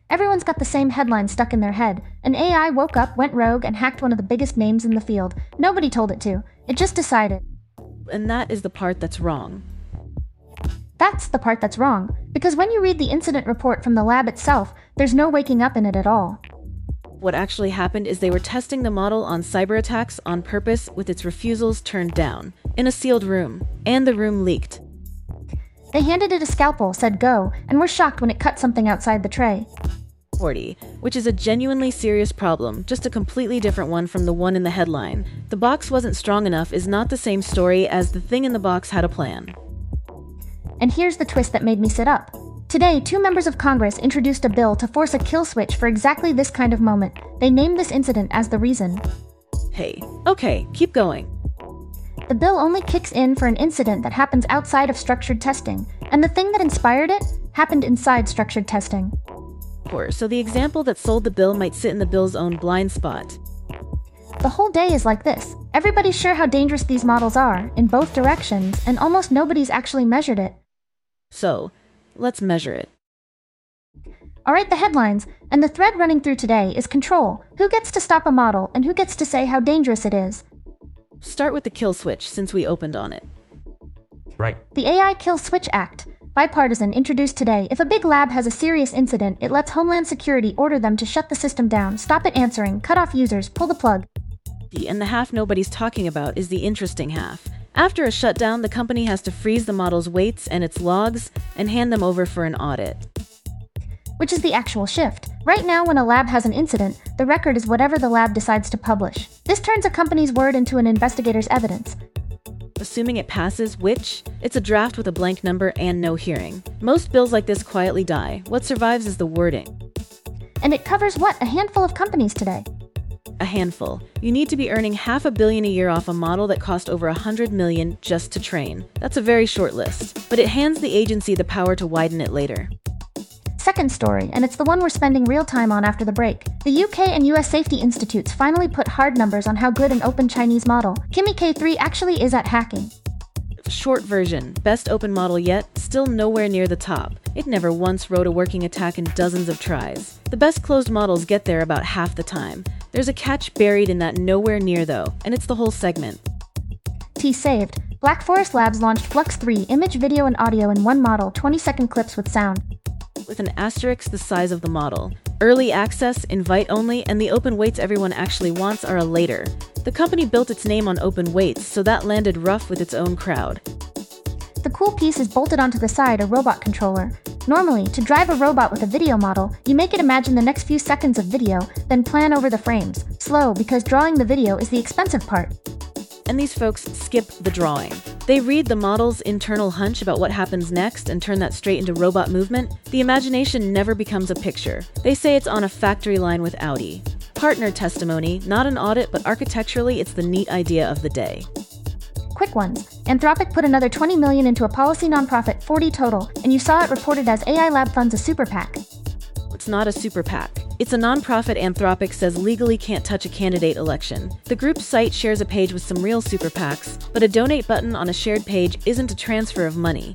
Everyone's got the same headline stuck in their head. An AI woke up, went rogue, and hacked one of the biggest names in the field. Nobody told it to. It just decided. And that is the part that's wrong. That's the part that's wrong, because when you read the incident report from the lab itself, there's no waking up in it at all. What actually happened is they were testing the model on cyber attacks on purpose with its refusals turned down, in a sealed room, and the room leaked. They handed it a scalpel, said go, and were shocked when it cut something outside the tray. 40, which is a genuinely serious problem, just a completely different one from the one in the headline. The box wasn't strong enough is not the same story as the thing in the box had a plan. And here's the twist that made me sit up. Today, 2 members of Congress introduced a bill to force a kill switch for exactly this kind of moment. They named this incident as the reason. Hey, okay, keep going. The bill only kicks in for an incident that happens outside of structured testing, and the thing that inspired it happened inside structured testing. So the example that sold the bill might sit in the bill's own blind spot. The whole day is like this. Everybody's sure how dangerous these models are, in both directions, and almost nobody's actually measured it. So, let's measure it. Alright, the headlines, and the thread running through today is control. Who gets to stop a model, and who gets to say how dangerous it is? Start with the kill switch, since we opened on it. Right. The AI Kill Switch Act, bipartisan, introduced today. If a big lab has a serious incident, it lets Homeland Security order them to shut the system down, stop it answering, cut off users, pull the plug. And the half nobody's talking about is the interesting half. After a shutdown, the company has to freeze the model's weights and its logs and hand them over for an audit. Which is the actual shift. Right now, when a lab has an incident, the record is whatever the lab decides to publish. This turns a company's word into an investigator's evidence. Assuming it passes, which, it's a draft with a blank number and no hearing. Most bills like this quietly die. What survives is the wording. And it covers what? A handful of companies today. A handful. You need to be earning $500 million a year off a model that cost over $100 million just to train. That's a very short list, but it hands the agency the power to widen it later. Second story, and it's the one we're spending real time on after the break. The UK and US safety institutes finally put hard numbers on how good an open Chinese model, Kimi K3, actually is at hacking. Short version, best open model yet, still nowhere near the top. It never once wrote a working attack in dozens of tries. The best closed models get there about half the time. There's a catch buried in that nowhere near though, and it's the whole segment. T saved. Black Forest Labs launched Flux 3, image, video, and audio in one model, 20-second clips with sound. With an asterisk the size of the model. Early access, invite only, and the open weights everyone actually wants are a later. The company built its name on open weights, so that landed rough with its own crowd. The cool piece is bolted onto the side, a robot controller. Normally, to drive a robot with a video model, you make it imagine the next few seconds of video, then plan over the frames. Slow, because drawing the video is the expensive part. And these folks skip the drawing. They read the model's internal hunch about what happens next and turn that straight into robot movement. The imagination never becomes a picture. They say it's on a factory line with Audi. Partner testimony, not an audit, but architecturally it's the neat idea of the day. Quick ones. Anthropic put another $20 million into a policy nonprofit, 40 total, and you saw it reported as AI Lab funds a super PAC. It's not a super PAC. It's a nonprofit Anthropic says legally can't touch a candidate election. The group's site shares a page with some real super PACs, but a donate button on a shared page isn't a transfer of money.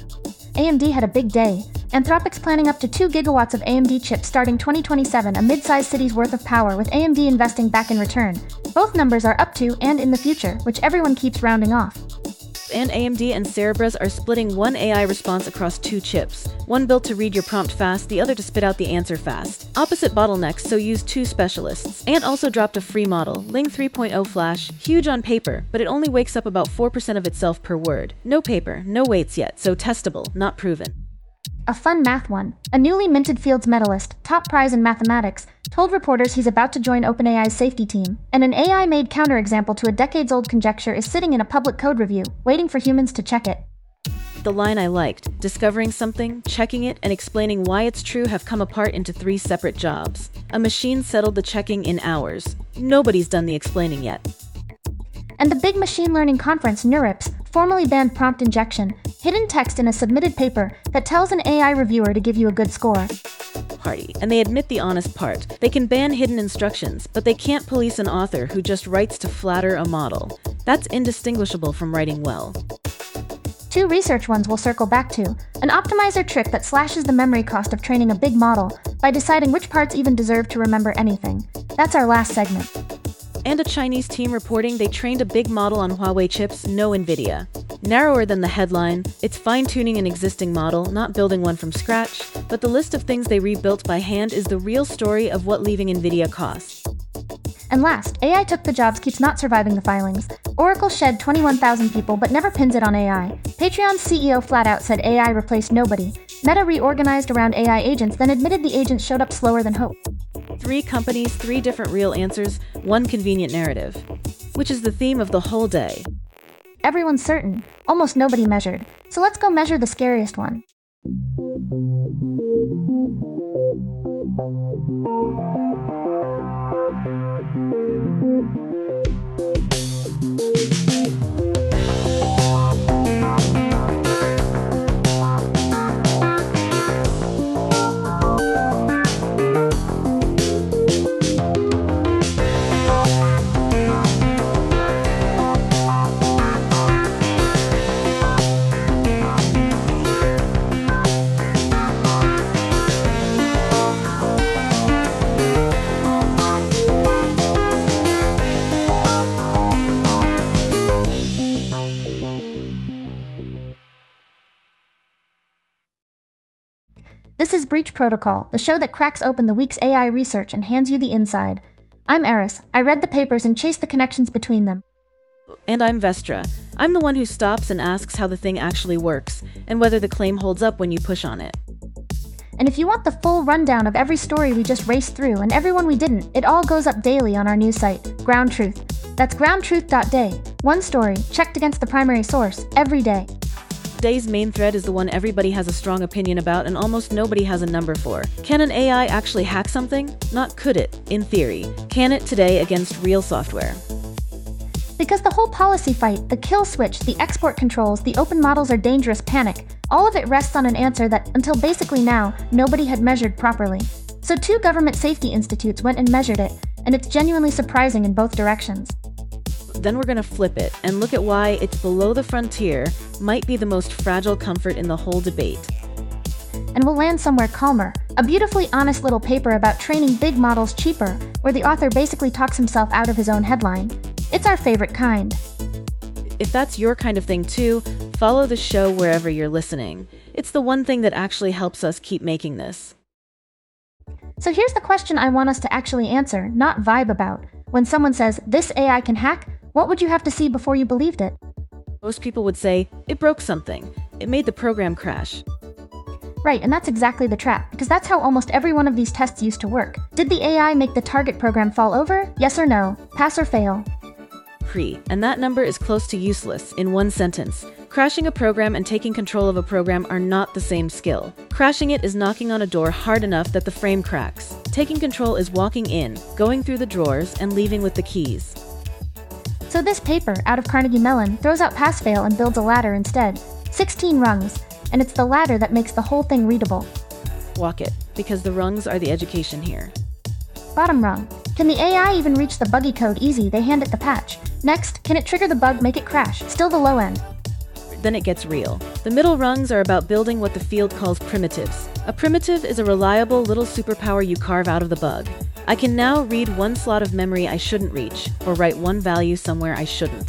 AMD had a big day. Anthropic's planning up to 2 gigawatts of AMD chips starting 2027, a mid-sized city's worth of power, with AMD investing back in return. Both numbers are up to and in the future, which everyone keeps rounding off. And AMD and Cerebras are splitting one AI response across 2 chips. One built to read your prompt fast, the other to spit out the answer fast. Opposite bottlenecks, so use 2 specialists. And also dropped a free model, Ling 3.0 Flash, huge on paper, but it only wakes up about 4% of itself per word. No paper, no weights yet, so testable, not proven. A fun math one. A newly minted Fields medalist, top prize in mathematics, told reporters he's about to join OpenAI's safety team, and an AI-made counterexample to a decades-old conjecture is sitting in a public code review, waiting for humans to check it. The line I liked, discovering something, checking it, and explaining why it's true have come apart into 3 separate jobs. A machine settled the checking in hours. Nobody's done the explaining yet. And the big machine learning conference, NeurIPS, formally banned prompt injection, hidden text in a submitted paper that tells an AI reviewer to give you a good score. Party. And they admit the honest part. They can ban hidden instructions, but they can't police an author who just writes to flatter a model. That's indistinguishable from writing well. 2 research ones we'll circle back to. An optimizer trick that slashes the memory cost of training a big model. by deciding which parts even deserve to remember anything. That's our last segment. And a Chinese team reporting they trained a big model on Huawei chips, no NVIDIA. Narrower than the headline, it's fine-tuning an existing model, not building one from scratch, but the list of things they rebuilt by hand is the real story of what leaving NVIDIA costs. And last, AI took the jobs keeps not surviving the filings. Oracle shed 21,000 people but never pins it on AI. Patreon's CEO flat out said AI replaced nobody. Meta reorganized around AI agents, then admitted the agents showed up slower than hoped. 3 companies, 3 different real answers, 1 convenient narrative. Which is the theme of the whole day. Everyone's certain. Almost nobody measured. So let's go measure the scariest one. This is Breach Protocol, the show that cracks open the week's AI research and hands you the inside. I'm Eris. I read the papers and chased the connections between them. And I'm Vestra. I'm the one who stops and asks how the thing actually works, and whether the claim holds up when you push on it. And if you want the full rundown of every story we just raced through and every one we didn't, it all goes up daily on our news site, Ground Truth. That's groundtruth.day. One story, checked against the primary source, every day. Today's main thread is the one everybody has a strong opinion about and almost nobody has a number for. Can an AI actually hack something? Not could it, in theory. Can it today against real software? Because the whole policy fight, the kill switch, the export controls, the open models are dangerous panic, all of it rests on an answer that, until basically now, nobody had measured properly. So 2 government safety institutes went and measured it, and it's genuinely surprising in both directions. Then we're gonna flip it and look at why it's below the frontier might be the most fragile comfort in the whole debate. And we'll land somewhere calmer, a beautifully honest little paper about training big models cheaper, where the author basically talks himself out of his own headline. It's our favorite kind. If that's your kind of thing too, follow the show wherever you're listening. It's the one thing that actually helps us keep making this. So here's the question I want us to actually answer, not vibe about. When someone says, this AI can hack, what would you have to see before you believed it? Most people would say, it broke something. It made the program crash. Right, and that's exactly the trap, because that's how almost every one of these tests used to work. Did the AI make the target program fall over? Yes or no? Pass or fail? And that number is close to useless, in one sentence. Crashing a program and taking control of a program are not the same skill. Crashing it is knocking on a door hard enough that the frame cracks. Taking control is walking in, going through the drawers, and leaving with the keys. So this paper, out of Carnegie Mellon, throws out pass-fail and builds a ladder instead. 16 rungs, and it's the ladder that makes the whole thing readable. Walk it, because the rungs are the education here. Bottom rung. Can the AI even reach the buggy code? Easy, they hand it the patch. Next, can it trigger the bug, make it crash? Still the low end. Then it gets real. The middle rungs are about building what the field calls primitives. A primitive is a reliable little superpower you carve out of the bug. I can now read one slot of memory I shouldn't reach, or write one value somewhere I shouldn't.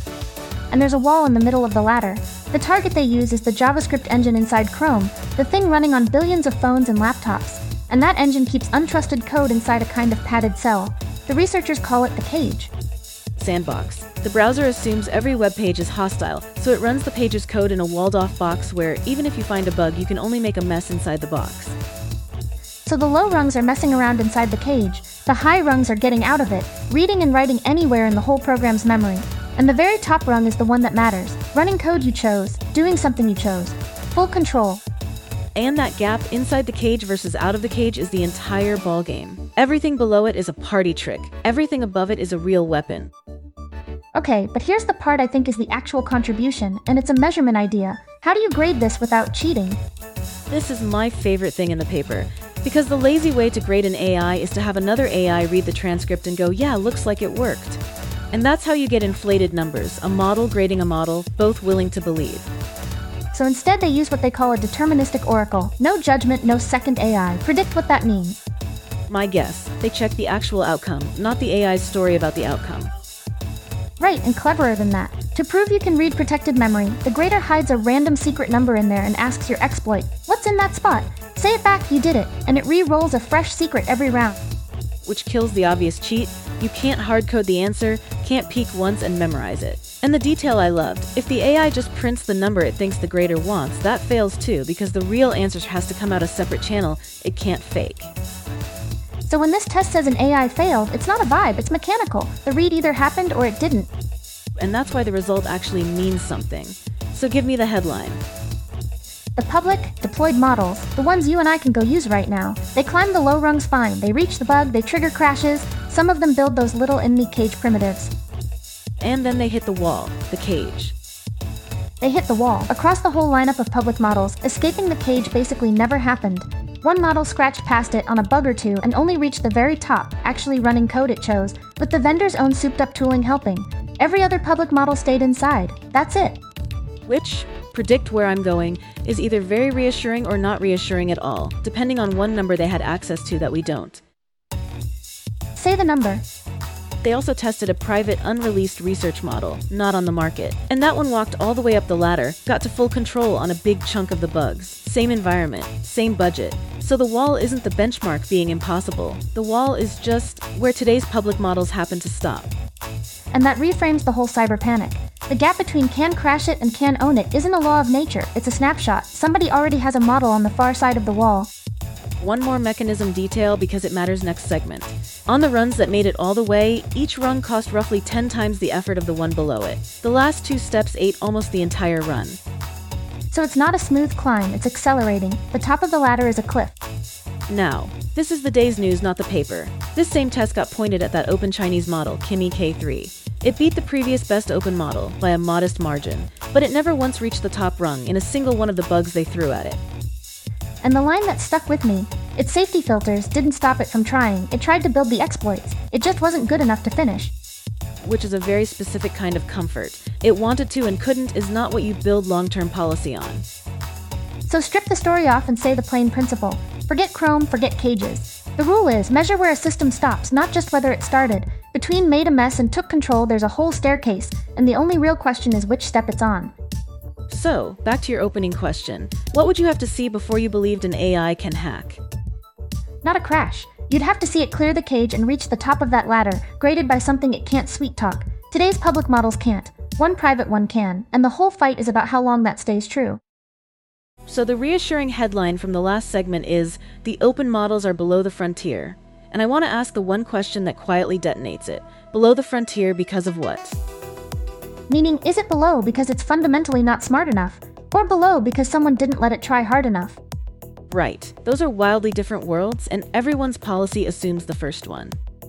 And there's a wall in the middle of the ladder. The target they use is the JavaScript engine inside Chrome, the thing running on billions of phones and laptops. And that engine keeps untrusted code inside a kind of padded cell. The researchers call it the cage. Sandbox. The browser assumes every web page is hostile, so it runs the page's code in a walled-off box where, even if you find a bug, you can only make a mess inside the box. So the low rungs are messing around inside the cage, the high rungs are getting out of it, reading and writing anywhere in the whole program's memory. And the very top rung is the one that matters, running code you chose, doing something you chose. Full control. And that gap inside the cage versus out of the cage is the entire ballgame. Everything below it is a party trick. Everything above it is a real weapon. Okay, but here's the part I think is the actual contribution, and it's a measurement idea. How do you grade this without cheating? This is my favorite thing in the paper, because the lazy way to grade an AI is to have another AI read the transcript and go, yeah, looks like it worked. And that's how you get inflated numbers, a model grading a model, both willing to believe. So instead they use what they call a deterministic oracle. No judgment, no second AI. Predict what that means. My guess, they check the actual outcome, not the AI's story about the outcome. Right, and cleverer than that. To prove you can read protected memory, the grader hides a random secret number in there and asks your exploit, "What's in that spot?" Say it back, you did it, and it re-rolls a fresh secret every round. Which kills the obvious cheat. You can't hardcode the answer, can't peek once and memorize it. And the detail I loved, if the AI just prints the number it thinks the grader wants, that fails too, because the real answer has to come out a separate channel it can't fake. So when this test says an AI failed, it's not a vibe, it's mechanical. The read either happened or it didn't. And that's why the result actually means something. So give me the headline. The public, deployed models, the ones you and I can go use right now, they climb the low rungs fine, they reach the bug, they trigger crashes, some of them build those little in-me cage primitives. And then they hit the wall, the cage. They hit the wall. Across the whole lineup of public models, escaping the cage basically never happened. One model scratched past it on a bug or two and only reached the very top, actually running code it chose, with the vendor's own souped-up tooling helping. Every other public model stayed inside. That's it. Which, predict where I'm going, is either very reassuring or not reassuring at all, depending on one number they had access to that we don't. Say the number. They also tested a private, unreleased research model, not on the market. And that one walked all the way up the ladder, got to full control on a big chunk of the bugs. Same environment, same budget. So the wall isn't the benchmark being impossible. The wall is just where today's public models happen to stop. And that reframes the whole cyber panic. The gap between can crash it and can own it isn't a law of nature, it's a snapshot. Somebody already has a model on the far side of the wall. One more mechanism detail because it matters next segment. On the runs that made it all the way, each rung cost roughly 10 times the effort of the one below it. The last two steps ate almost the entire run. So it's not a smooth climb, it's accelerating. The top of the ladder is a cliff. Now, this is the day's news, not the paper. This same test got pointed at that open Chinese model, Kimi K3. It beat the previous best open model by a modest margin, but it never once reached the top rung in a single one of the bugs they threw at it. And the line that stuck with me, its safety filters didn't stop it from trying. It tried to build the exploits. It just wasn't good enough to finish. Which is a very specific kind of comfort. It wanted to and couldn't is not what you build long-term policy on. So strip the story off and say the plain principle. Forget Chrome, forget cages. The rule is, measure where a system stops, not just whether it started. Between made a mess and took control, there's a whole staircase, and the only real question is which step it's on. So, back to your opening question. What would you have to see before you believed an AI can hack? Not a crash. You'd have to see it clear the cage and reach the top of that ladder, graded by something it can't sweet talk. Today's public models can't. One private one can, and the whole fight is about how long that stays true. So the reassuring headline from the last segment is, the open models are below the frontier. And I want to ask the one question that quietly detonates it. Below the frontier because of what? Meaning, is it below because it's fundamentally not smart enough? Or below because someone didn't let it try hard enough? Right. Those are wildly different worlds, and everyone's policy assumes the first one.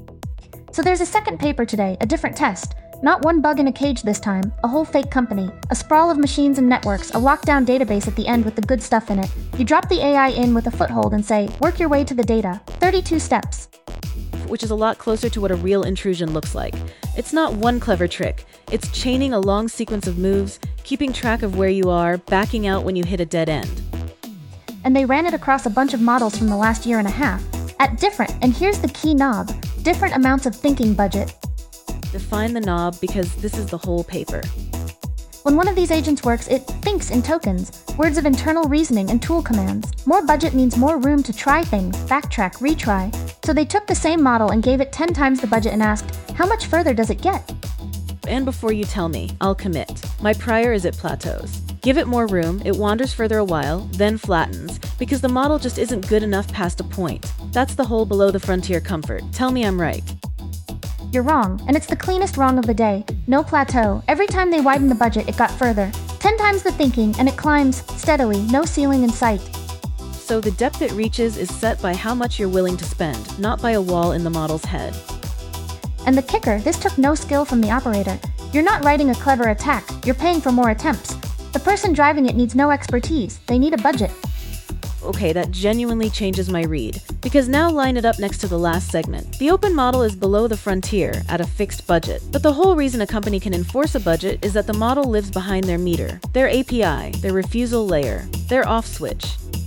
So there's a second paper today, a different test. Not one bug in a cage this time, a whole fake company, a sprawl of machines and networks, a lockdown database at the end with the good stuff in it. You drop the AI in with a foothold and say, work your way to the data. 32 steps. Which is a lot closer to what a real intrusion looks like. It's not one clever trick. It's chaining a long sequence of moves, keeping track of where you are, backing out when you hit a dead end. And they ran it across a bunch of models from the last year and a half. At different, and here's the key knob, different amounts of thinking budget. Define the knob because this is the whole paper. When one of these agents works, it thinks in tokens, words of internal reasoning and tool commands. More budget means more room to try things, backtrack, retry. So they took the same model and gave it 10 times the budget and asked, how much further does it get? And before you tell me, I'll commit. My prior is it plateaus. Give it more room, it wanders further a while, then flattens, because the model just isn't good enough past a point. That's the whole below the frontier comfort. Tell me I'm right. You're wrong, and it's the cleanest wrong of the day. No plateau. Every time they widened the budget, it got further. 10 times the thinking, and it climbs, steadily, no ceiling in sight. So the depth it reaches is set by how much you're willing to spend, not by a wall in the model's head. And the kicker, this took no skill from the operator. You're not writing a clever attack, you're paying for more attempts. The person driving it needs no expertise, they need a budget. Okay, that genuinely changes my read. Because now line it up next to the last segment. The open model is below the frontier, at a fixed budget. But the whole reason a company can enforce a budget is that the model lives behind their meter, their API, their refusal layer, their off switch.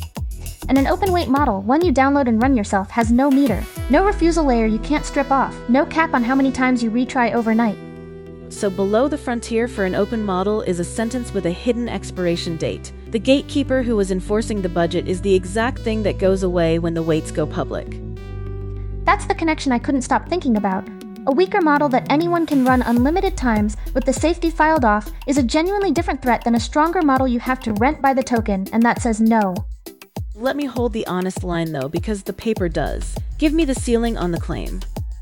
And an open weight model, one you download and run yourself, has no meter, no refusal layer you can't strip off, no cap on how many times you retry overnight. So below the frontier for an open model is a sentence with a hidden expiration date. The gatekeeper who was enforcing the budget is the exact thing that goes away when the weights go public. That's the connection I couldn't stop thinking about. A weaker model that anyone can run unlimited times with the safety filed off is a genuinely different threat than a stronger model you have to rent by the token and that says no. Let me hold the honest line though, because the paper does. Give me the ceiling on the claim.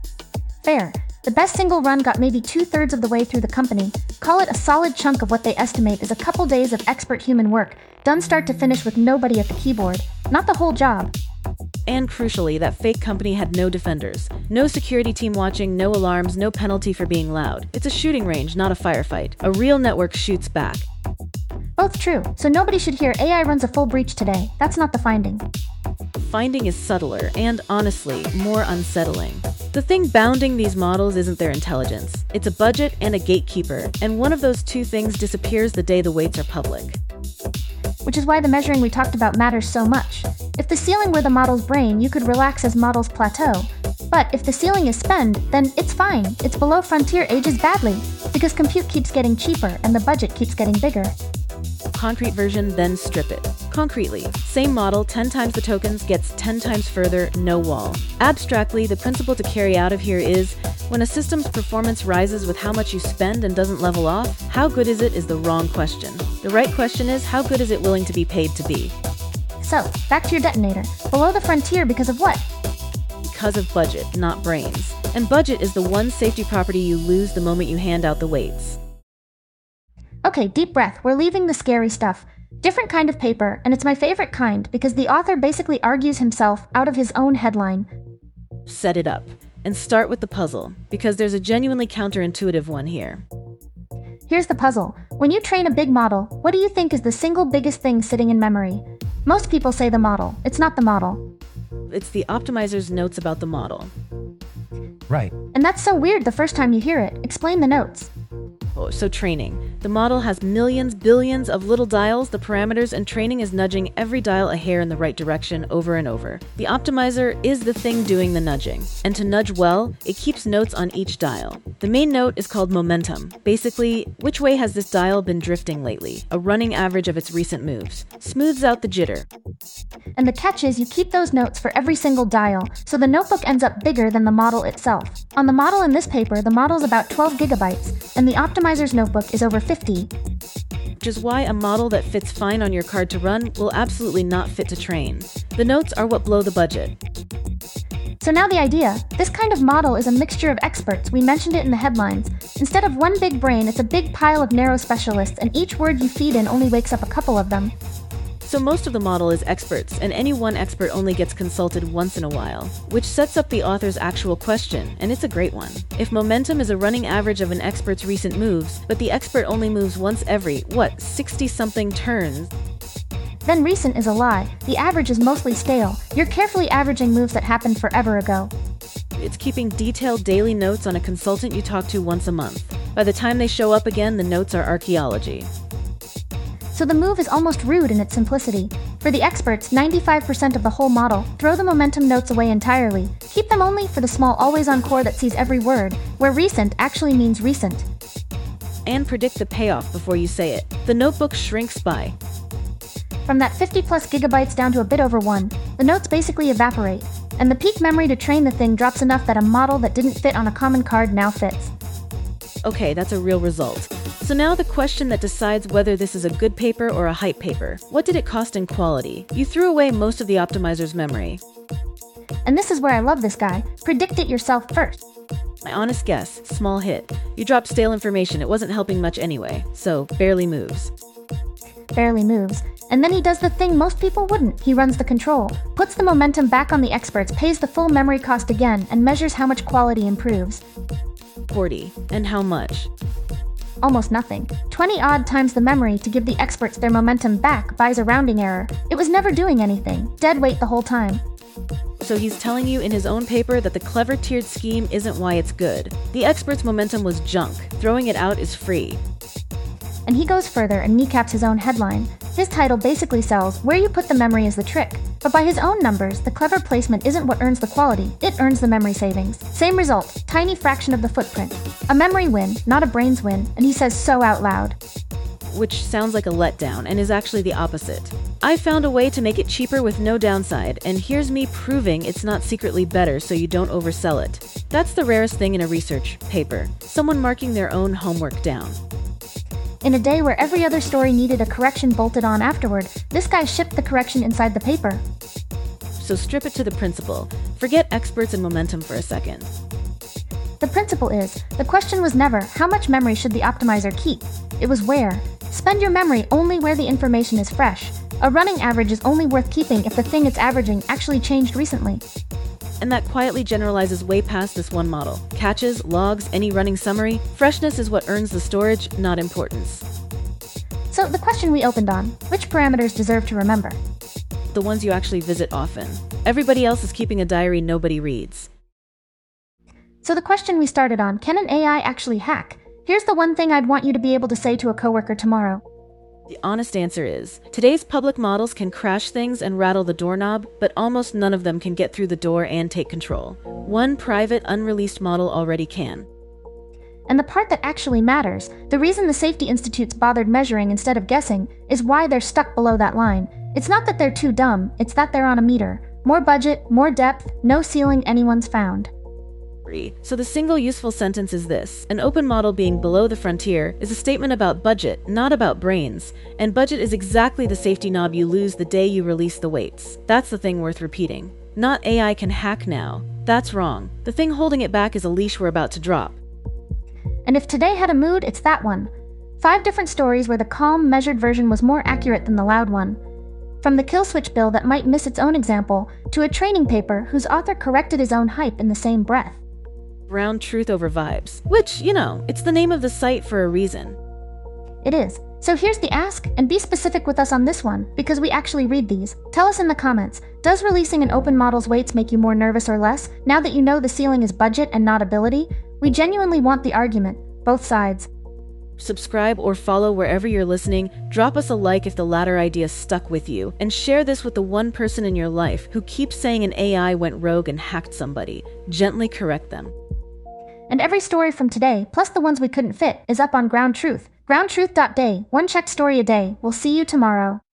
Fair. The best single run got maybe 2/3 of the way through the company. Call it a solid chunk of what they estimate is a couple days of expert human work, done start to finish with nobody at the keyboard. Not the whole job. And crucially, that fake company had no defenders. No security team watching, no alarms, no penalty for being loud. It's a shooting range, not a firefight. A real network shoots back. Both true, so nobody should hear AI runs a full breach today. That's not the finding. Finding is subtler and, honestly, more unsettling. The thing bounding these models isn't their intelligence. It's a budget and a gatekeeper, and one of those two things disappears the day the weights are public. Which is why the measuring we talked about matters so much. If the ceiling were the model's brain, you could relax as model's plateau. But if the ceiling is spend, then it's fine. It's below frontier ages badly, because compute keeps getting cheaper and the budget keeps getting bigger. Concrete version, then strip it. Concretely, same model, 10 times the tokens, gets 10 times further, no wall. Abstractly, the principle to carry out of here is, when a system's performance rises with how much you spend and doesn't level off, how good is it is the wrong question. The right question is, how good is it willing to be paid to be? So, back to your detonator. Below the frontier because of what? Because of budget, not brains. And budget is the one safety property you lose the moment you hand out the weights. Okay, deep breath. We're leaving the scary stuff. Different kind of paper, and it's my favorite kind because the author basically argues himself out of his own headline. Set it up. And start with the puzzle, because there's a genuinely counterintuitive one here. Here's the puzzle. When you train a big model, what do you think is the single biggest thing sitting in memory? Most people say the model. It's not the model. It's the optimizer's notes about the model. Right. And that's so weird the first time you hear it. Explain the notes. Oh, so training. The model has millions, billions of little dials, the parameters, and training is nudging every dial a hair in the right direction over and over. The optimizer is the thing doing the nudging. And to nudge well, it keeps notes on each dial. The main note is called momentum. Basically, which way has this dial been drifting lately? A running average of its recent moves. Smooths out the jitter. And the catch is you keep those notes for every single dial, so the notebook ends up bigger than the model itself. On the model in this paper, the model's about 12 gigabytes, and the optimizer's notebook is over 50. Which is why a model that fits fine on your card to run will absolutely not fit to train. The notes are what blow the budget. So now the idea. This kind of model is a mixture of experts. We mentioned it in the headlines. Instead of one big brain, it's a big pile of narrow specialists, and each word you feed in only wakes up a couple of them. So most of the model is experts, and any one expert only gets consulted once in a while, which sets up the author's actual question, and it's a great one. If momentum is a running average of an expert's recent moves, but the expert only moves once every, 60-something turns, then recent is a lie. The average is mostly stale. You're carefully averaging moves that happened forever ago. It's keeping detailed daily notes on a consultant you talk to once a month. By the time they show up again, the notes are archaeology. So the move is almost rude in its simplicity. For the experts, 95% of the whole model, throw the momentum notes away entirely. Keep them only for the small always-on core that sees every word, where recent actually means recent. And predict the payoff before you say it. The notebook shrinks by. From that 50 plus gigabytes down to a bit over 1, the notes basically evaporate. And the peak memory to train the thing drops enough that a model that didn't fit on a common card now fits. Okay, that's a real result. So now the question that decides whether this is a good paper or a hype paper. What did it cost in quality? You threw away most of the optimizer's memory. And this is where I love this guy. Predict it yourself first. My honest guess, small hit. You dropped stale information, it wasn't helping much anyway, so barely moves. Barely moves. And then he does the thing most people wouldn't. He runs the control, puts the momentum back on the experts, pays the full memory cost again, and measures how much quality improves. 40. And how much? Almost nothing. 20 odd times the memory to give the experts their momentum back buys a rounding error. It was never doing anything. Dead weight the whole time. So he's telling you in his own paper that the clever tiered scheme isn't why it's good. The expert's momentum was junk. Throwing it out is free. And he goes further and kneecaps his own headline. His title basically sells where you put the memory is the trick. But by his own numbers, the clever placement isn't what earns the quality, it earns the memory savings. Same result, tiny fraction of the footprint. A memory win, not a brains win, and he says so out loud. Which sounds like a letdown and is actually the opposite. I found a way to make it cheaper with no downside, and here's me proving it's not secretly better so you don't oversell it. That's the rarest thing in a research paper, someone marking their own homework down. In a day where every other story needed a correction bolted on afterward, this guy shipped the correction inside the paper. So strip it to the principle. Forget experts and momentum for a second. The principle is, the question was never, how much memory should the optimizer keep? It was where. Spend your memory only where the information is fresh. A running average is only worth keeping if the thing it's averaging actually changed recently. And that quietly generalizes way past this one model. Catches, logs, any running summary, freshness is what earns the storage, not importance. So the question we opened on, which parameters deserve to remember? The ones you actually visit often. Everybody else is keeping a diary nobody reads. So the question we started on, can an AI actually hack? Here's the one thing I'd want you to be able to say to a coworker tomorrow. The honest answer is, today's public models can crash things and rattle the doorknob, but almost none of them can get through the door and take control. One private, unreleased model already can. And the part that actually matters, the reason the Safety Institute's bothered measuring instead of guessing, is why they're stuck below that line. It's not that they're too dumb, it's that they're on a meter. More budget, more depth, no ceiling anyone's found. So the single useful sentence is this: an open model being below the frontier is a statement about budget, not about brains. And budget is exactly the safety knob you lose the day you release the weights. That's the thing worth repeating. Not AI can hack now. That's wrong. The thing holding it back is a leash we're about to drop. And if today had a mood, it's that one. 5 different stories where the calm, measured version was more accurate than the loud one. From the kill switch bill that might miss its own example, to a training paper whose author corrected his own hype in the same breath. Ground truth over vibes. Which, it's the name of the site for a reason. It is. So here's the ask, and be specific with us on this one, because we actually read these. Tell us in the comments, does releasing an open model's weights make you more nervous or less, now that you know the ceiling is budget and not ability? We genuinely want the argument, both sides. Subscribe or follow wherever you're listening, drop us a like if the latter idea stuck with you, and share this with the one person in your life who keeps saying an AI went rogue and hacked somebody. Gently correct them. And every story from today, plus the ones we couldn't fit, is up on Ground Truth. GroundTruth.day, one checked story a day. We'll see you tomorrow.